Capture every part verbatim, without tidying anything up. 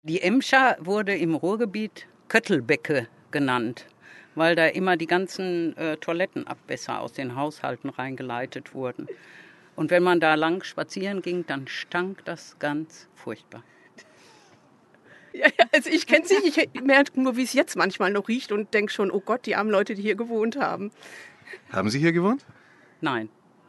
Die Emscher wurde im Ruhrgebiet Köttelbecke genannt, weil da immer die ganzen äh, Toilettenabwässer aus den Haushalten reingeleitet wurden. Und wenn man da lang spazieren ging, dann stank das ganz furchtbar. Ja, also ich kenne es nicht, ich merke nur, wie es jetzt manchmal noch riecht und denke schon, oh Gott, die armen Leute, die hier gewohnt haben. Haben Sie hier gewohnt? Nein.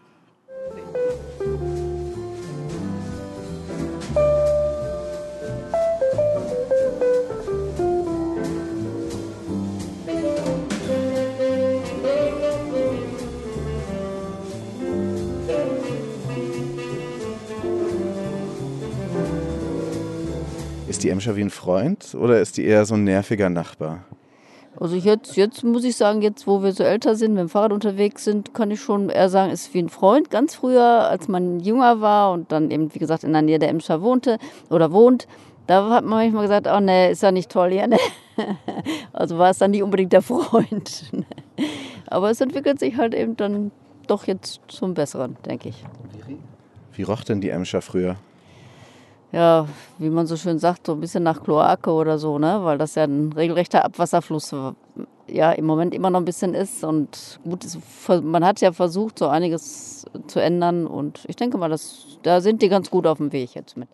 Ist die Emscher wie ein Freund oder ist die eher so ein nerviger Nachbar? Also jetzt, jetzt muss ich sagen, jetzt wo wir so älter sind, mit dem Fahrrad unterwegs sind, kann ich schon eher sagen, ist wie ein Freund. Ganz früher, als man jünger war und dann eben, wie gesagt, in der Nähe der Emscher wohnte oder wohnt, da hat man manchmal gesagt, oh ne, ist ja nicht toll hier, ne? Also war es dann nicht unbedingt der Freund. Aber es entwickelt sich halt eben dann doch jetzt zum Besseren, denke ich. Wie roch denn die Emscher früher? Ja, wie man so schön sagt, so ein bisschen nach Kloake oder so, ne? Weil das ja ein regelrechter Abwasserfluss ja im Moment immer noch ein bisschen ist. Und gut, man hat ja versucht, so einiges zu ändern. Und ich denke mal, das, da sind die ganz gut auf dem Weg jetzt mit.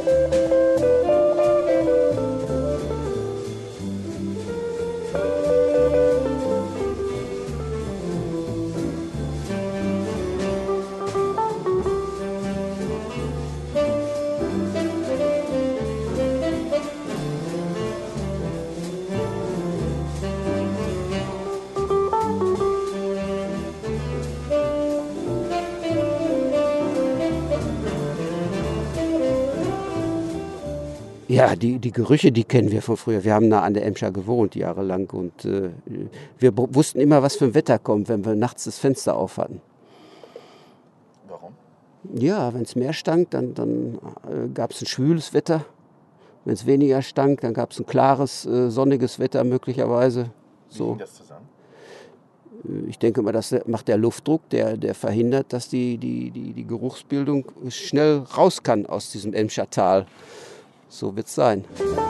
Ja, die, die Gerüche, die kennen wir von früher. Wir haben nah an der Emscher gewohnt, jahrelang. Und äh, wir b- wussten immer, was für ein Wetter kommt, wenn wir nachts das Fenster auf hatten. Warum? Ja, wenn es mehr stank, dann, dann äh, gab es ein schwüles Wenn es weniger stank, dann gab es ein klares, äh, sonniges Wetter möglicherweise. Wie So. hing das zusammen? Ich denke mal, das macht der Luftdruck, der, der verhindert, dass die, die, die, die Geruchsbildung schnell raus kann aus diesem Emscher Tal. So wird es sein.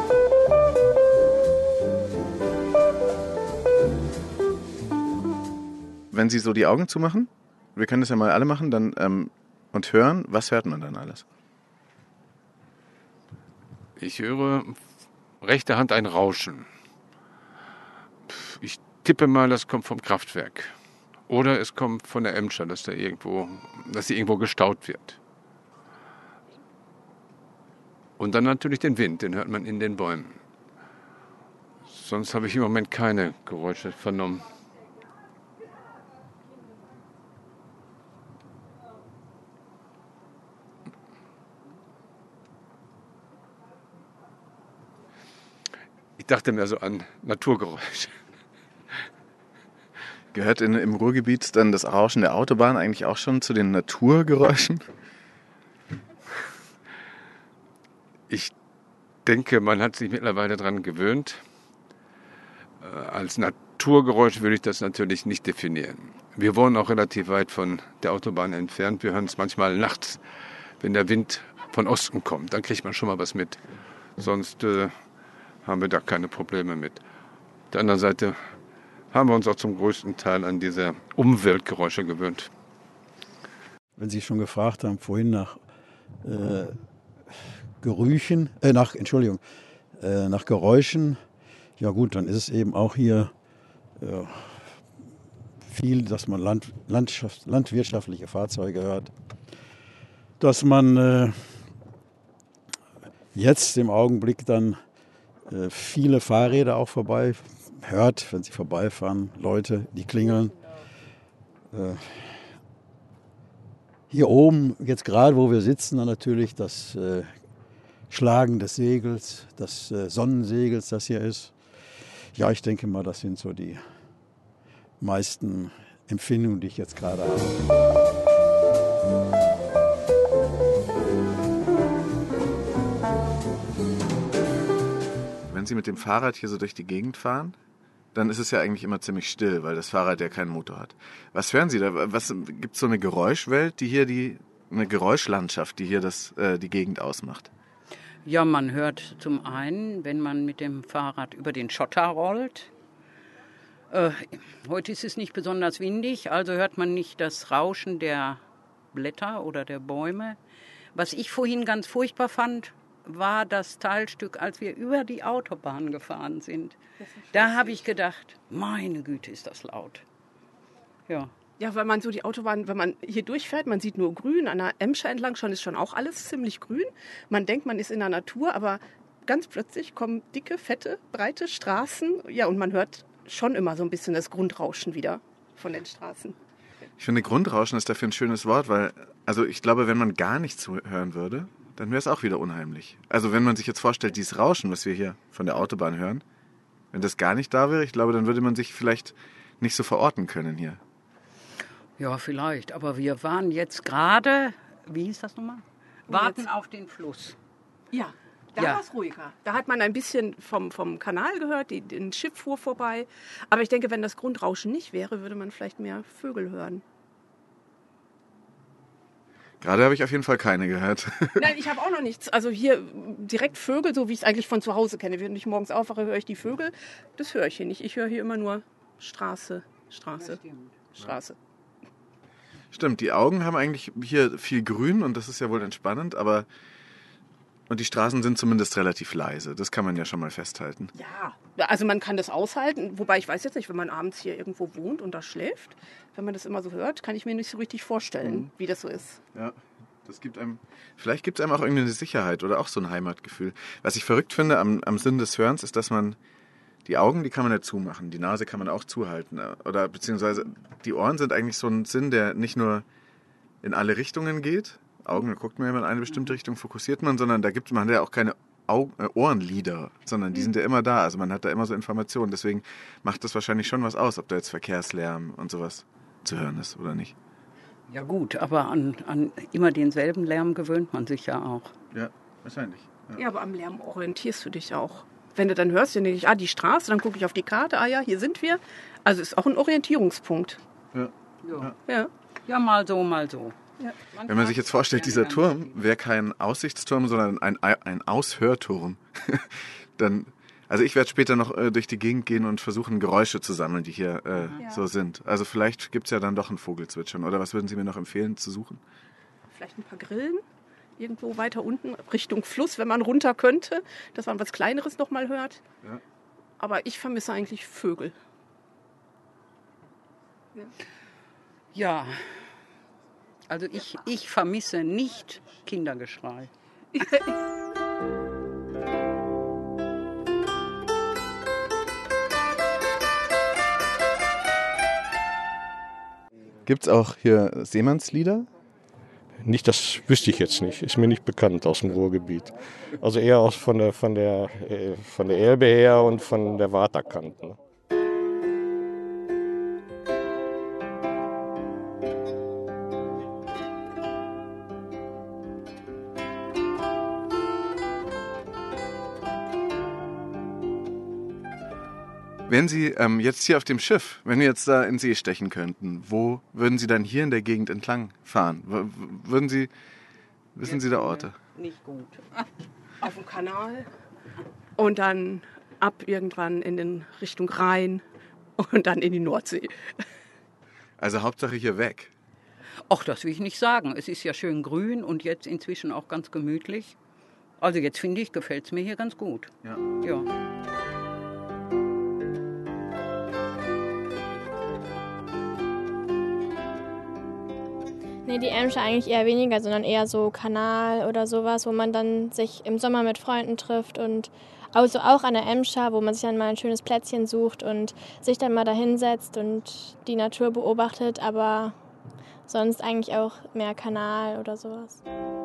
Wenn Sie so die Augen zumachen, wir können das ja mal alle machen, dann ähm, und hören, was hört man dann alles? Ich höre rechter Hand ein Rauschen. Ich tippe mal, das kommt vom Kraftwerk. Oder es kommt von der Emscher, dass, da irgendwo, dass sie irgendwo gestaut wird. Und dann natürlich den Wind, den hört man in den Bäumen. Sonst habe ich im Moment keine Geräusche vernommen. Ich dachte mir so an Naturgeräusche. Gehört in, im Ruhrgebiet dann das Rauschen der Autobahn eigentlich auch schon zu den Naturgeräuschen? Ich denke, man hat sich mittlerweile daran gewöhnt. Äh, als Naturgeräusch würde ich das natürlich nicht definieren. Wir wohnen auch relativ weit von der Autobahn entfernt. Wir hören es manchmal nachts, wenn der Wind von Osten kommt. Dann kriegt man schon mal was mit. Sonst äh, haben wir da keine Probleme mit. Auf der anderen Seite haben wir uns auch zum größten Teil an diese Umweltgeräusche gewöhnt. Wenn Sie schon gefragt haben, vorhin nach äh, Gerüchen, äh, nach, Entschuldigung, äh, nach Geräuschen, ja gut, dann ist es eben auch hier äh, viel, dass man Land, Landschaft, landwirtschaftliche Fahrzeuge hört, dass man äh, jetzt im Augenblick dann äh, viele Fahrräder auch vorbei hört, wenn sie vorbeifahren, Leute, die klingeln. Äh, hier oben, jetzt gerade wo wir sitzen, dann natürlich das äh, Schlagen des Segels, des äh, Sonnensegels, das hier ist. Ja, ich denke mal, das sind so die meisten Empfindungen, die ich jetzt gerade habe. Wenn Sie mit dem Fahrrad hier so durch die Gegend fahren, dann ist es ja eigentlich immer ziemlich still, weil das Fahrrad ja keinen Motor hat. Was hören Sie da? Was, gibt es so eine Geräuschwelt, die hier die, eine Geräuschlandschaft, die hier das, äh, die Gegend ausmacht? Ja, man hört zum einen, wenn man mit dem Fahrrad über den Schotter rollt. Äh, heute ist es nicht besonders windig, also hört man nicht das Rauschen der Blätter oder der Bäume. Was ich vorhin ganz furchtbar fand, war das Teilstück, als wir über die Autobahn gefahren sind. Da habe ich gedacht, meine Güte, ist das laut. Ja. Ja, weil man so die Autobahn, wenn man hier durchfährt, man sieht nur grün, an der Emscher entlang schon ist schon auch alles ziemlich grün. Man denkt, man ist in der Natur, aber ganz plötzlich kommen dicke, fette, breite Straßen. Ja, und man hört schon immer so ein bisschen das Grundrauschen wieder von den Straßen. Ich finde, Grundrauschen ist dafür ein schönes Wort, weil, also ich glaube, wenn man gar nichts hören würde, dann wäre es auch wieder unheimlich. Also wenn man sich jetzt vorstellt, dieses Rauschen, was wir hier von der Autobahn hören, wenn das gar nicht da wäre, ich glaube, dann würde man sich vielleicht nicht so verorten können hier. Ja, vielleicht. Aber wir waren jetzt gerade, wie hieß das nochmal? Warten jetzt? auf den Fluss. Ja, da Ja. war es ruhiger. Da hat man ein bisschen vom, vom Kanal gehört, die, ein Schiff fuhr vorbei. Aber ich denke, wenn das Grundrauschen nicht wäre, würde man vielleicht mehr Vögel hören. Gerade habe ich auf jeden Fall keine gehört. Nein, ich habe auch noch nichts. Also hier direkt Vögel, so wie ich es eigentlich von zu Hause kenne. Wenn ich morgens aufwache, höre ich die Vögel. Das höre ich hier nicht. Ich höre hier immer nur Straße, Straße, Straße. Stimmt, die Augen haben eigentlich hier viel Grün und das ist ja wohl entspannend, aber und die Straßen sind zumindest relativ leise. Das kann man ja schon mal festhalten. Ja, also man kann das aushalten. Wobei ich weiß jetzt nicht, wenn man abends hier irgendwo wohnt und da schläft, wenn man das immer so hört, kann ich mir nicht so richtig vorstellen, Mhm. wie das so ist. Ja, das gibt einem, vielleicht gibt es einem auch irgendwie eine Sicherheit oder auch so ein Heimatgefühl. Was ich verrückt finde am, am Sinn des Hörens ist, dass man die Augen, die kann man ja zumachen, die Nase kann man auch zuhalten. Oder beziehungsweise die Ohren sind eigentlich so ein Sinn, der nicht nur in alle Richtungen geht. Augen, da guckt man ja in eine bestimmte Richtung, fokussiert man, sondern da gibt man ja auch keine Augen, äh, Ohrenlider, sondern die sind ja immer da. Also man hat da immer so Informationen. Deswegen macht das wahrscheinlich schon was aus, ob da jetzt Verkehrslärm und sowas zu hören ist oder nicht. Ja gut, aber an, an immer denselben Lärm gewöhnt man sich ja auch. Ja, wahrscheinlich. Ja, aber am Lärm orientierst du dich auch. Wenn du dann hörst, dann denke ich, ah, die Straße, dann gucke ich auf die Karte, ah ja, hier sind wir. Also ist auch ein Orientierungspunkt. Ja. Ja, Ja. ja mal so, mal so. Ja. Wenn man sich jetzt vorstellt, dieser Turm wäre kein Aussichtsturm, sondern ein, ein Aushörturm, dann, also ich werde später noch äh, durch die Gegend gehen und versuchen, Geräusche zu sammeln, die hier äh, Ja. so sind. Also vielleicht gibt es ja dann doch ein Vogelzwitschern. Oder was würden Sie mir noch empfehlen zu suchen? Vielleicht ein paar Grillen, irgendwo weiter unten, Richtung Fluss, wenn man runter könnte, dass man was Kleineres noch mal hört. Ja. Aber ich vermisse eigentlich Vögel. Ja, also ich, ich vermisse nicht Kindergeschrei. Gibt es auch hier Seemannslieder? Nicht, das wüsste ich jetzt nicht. Ist mir nicht bekannt aus dem Ruhrgebiet. Also eher aus von der, von der, äh, von der Elbe her und von der Waterkante. Ne? Wenn Sie ähm, jetzt hier auf dem Schiff, wenn wir jetzt da in See stechen könnten, wo würden Sie dann hier in der Gegend entlang fahren? W w- würden Sie, wissen Sie da Orte? Nicht gut. Auf dem Kanal und dann ab irgendwann in den Richtung Rhein und dann in die Nordsee. Also Hauptsache hier weg. Ach, das will ich nicht sagen. Es ist ja schön grün und jetzt inzwischen auch ganz gemütlich. Also jetzt finde ich, gefällt es mir hier ganz gut. Ja. Ja. Nee, die Emscher eigentlich eher weniger, sondern eher so Kanal oder sowas, wo man dann sich im Sommer mit Freunden trifft und also auch an der Emscher, wo man sich dann mal ein schönes Plätzchen sucht und sich dann mal da hinsetzt und die Natur beobachtet, aber sonst eigentlich auch mehr Kanal oder sowas.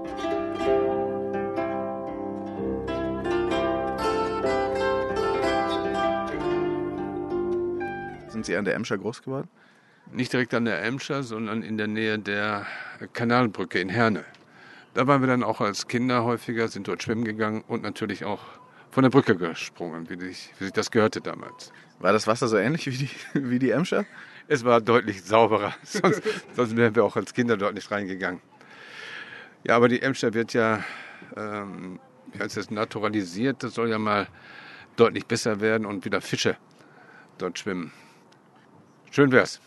Sind Sie an der Emscher groß geworden? Nicht direkt an der Emscher, sondern in der Nähe der Kanalbrücke in Herne. Da waren wir dann auch als Kinder häufiger, sind dort schwimmen gegangen und natürlich auch von der Brücke gesprungen, wie sich, wie sich das gehörte damals. War das Wasser so ähnlich wie die, wie die Emscher? Es war deutlich sauberer, sonst, sonst wären wir auch als Kinder dort nicht reingegangen. Ja, aber die Emscher wird ja, ähm, als es naturalisiert, das soll ja mal deutlich besser werden und wieder Fische dort schwimmen. Schön wär's.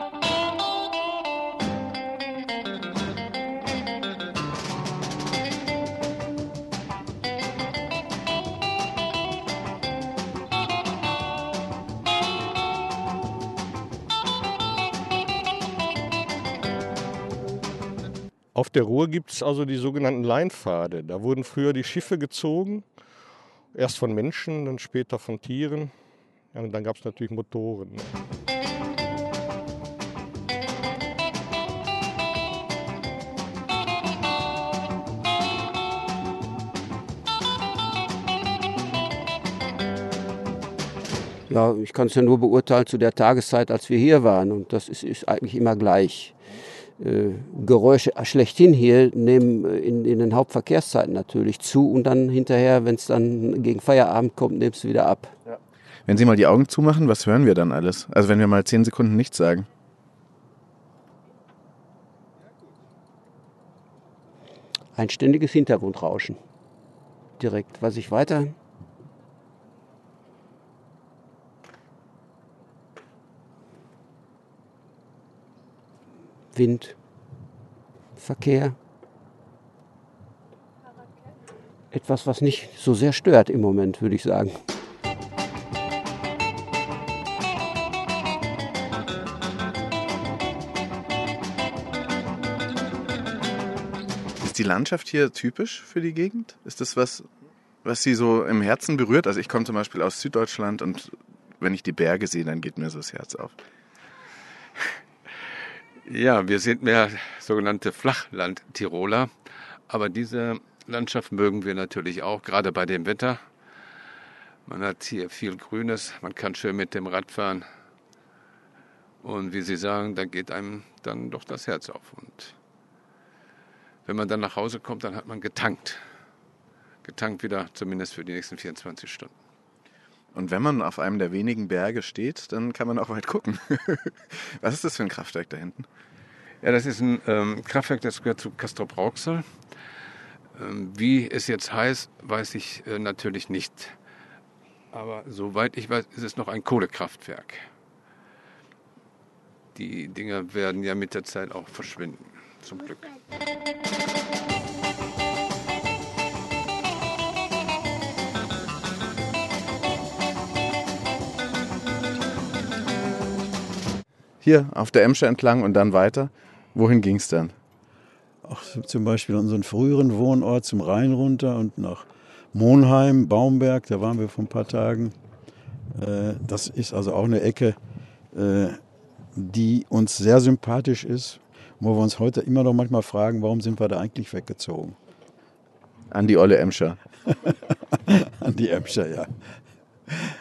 Auf der Ruhr gibt es also die sogenannten Leinpfade. Da wurden früher die Schiffe gezogen, erst von Menschen, dann später von Tieren. Ja, und dann gab es natürlich Motoren. Ja, ich kann es ja nur beurteilen zu der Tageszeit, als wir hier waren. Und das ist, ist eigentlich immer gleich. Äh, Geräusche schlechthin hier nehmen in, in den Hauptverkehrszeiten natürlich zu. Und dann hinterher, wenn es dann gegen Feierabend kommt, nimmst du wieder ab. Ja. Wenn Sie mal die Augen zumachen, was hören wir dann alles? Also wenn wir mal zehn Sekunden nichts sagen. Ein ständiges Hintergrundrauschen. Direkt. Was ich weiter... Wind, Verkehr. Etwas, was nicht so sehr stört im Moment, würde ich sagen. Ist die Landschaft hier typisch für die Gegend? Ist das was, was Sie so im Herzen berührt? Also ich komme zum Beispiel aus Süddeutschland und wenn ich die Berge sehe, dann geht mir so das Herz auf. Ja, wir sind mehr sogenannte Flachland-Tiroler, aber diese Landschaft mögen wir natürlich auch, gerade bei dem Wetter. Man hat hier viel Grünes, man kann schön mit dem Rad fahren und wie Sie sagen, da geht einem dann doch das Herz auf. Und wenn man dann nach Hause kommt, dann hat man getankt. Getankt wieder, zumindest für die nächsten vierundzwanzig Stunden. Und wenn man auf einem der wenigen Berge steht, dann kann man auch weit gucken. Was ist das für ein Kraftwerk da hinten? Ja, das ist ein ähm, Kraftwerk, das gehört zu Castrop-Rauxel. Ähm, wie es jetzt heißt, weiß ich äh, natürlich nicht. Aber soweit ich weiß, ist es noch ein Kohlekraftwerk. Die Dinger werden ja mit der Zeit auch verschwinden, zum Glück. Hier auf der Emscher entlang und dann weiter. Wohin ging es dann? Auch zum Beispiel an unseren früheren Wohnort zum Rhein runter und nach Monheim, Baumberg, da waren wir vor ein paar Tagen. Das ist also auch eine Ecke, die uns sehr sympathisch ist, wo wir uns heute immer noch manchmal fragen, warum sind wir da eigentlich weggezogen? An die olle Emscher. An die Emscher, ja.